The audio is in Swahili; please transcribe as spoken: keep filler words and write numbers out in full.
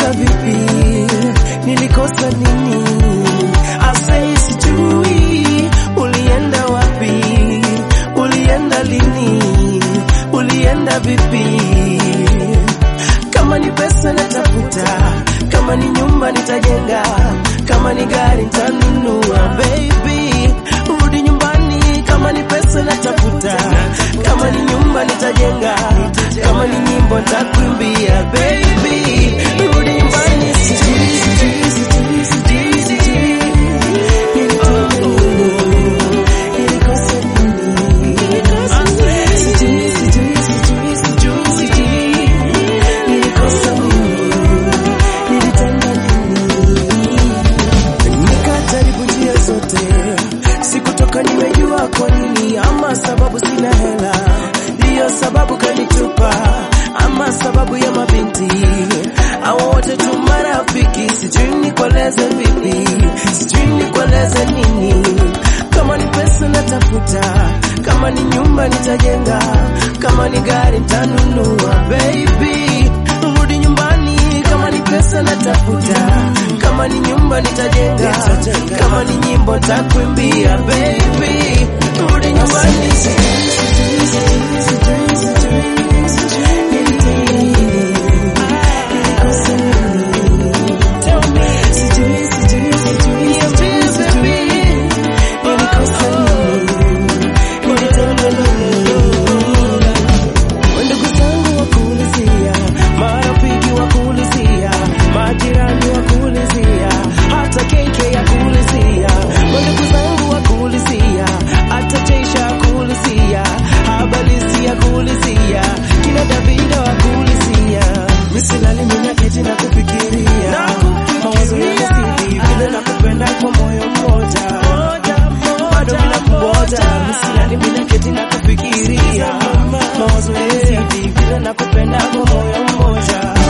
Nilikosa vipi? Nilikosa nini? Asai sijui. Ulienda wapi? Ulienda lini? Ulienda vipi? Kama ni pesa natafuta, kama ni nyumba nitajenga, kama ni gari nitanunua. Baby, rudi nyumbani. Kama ni pesa natafuta, kama ni nyumba nitajenga, kama ni nyimbo nitakuimbia. Baby, rudi nyumbani. Sijui, sijui, sijui, sijui, sijui. Nilikosa nini? Sijui, sijui, sijui, sijui, sijui. Nilikosa nini? Nilitenda nini? Nikajaribu njia zote, sikutoka nimejua kwa nini. Ama sababu sina hela, ndiyo sababu kanitupa, ama sababu ya mabinti au wote tu marafiki. Sijui nikueleze vipi, sijui nikueleze nini. Kama ni pesa natafuta, kama ni nyumba nitajenga, kama ni gari nitanunua. Baby, rudi nyumbani. Kama ni pesa natafuta, kama ni nyumba nitajenga, kama ni nyimbo nitakuimbia. Baby, rudi nyumbani. Misilali mina keti na kufikiria, mawazo ya sidi vile nakupenda kwa moyo mmoja, bado mina kungoja. Misilali mina keti na kufikiria, mawazo ya sidi vile nakupenda kwa moyo mmoja.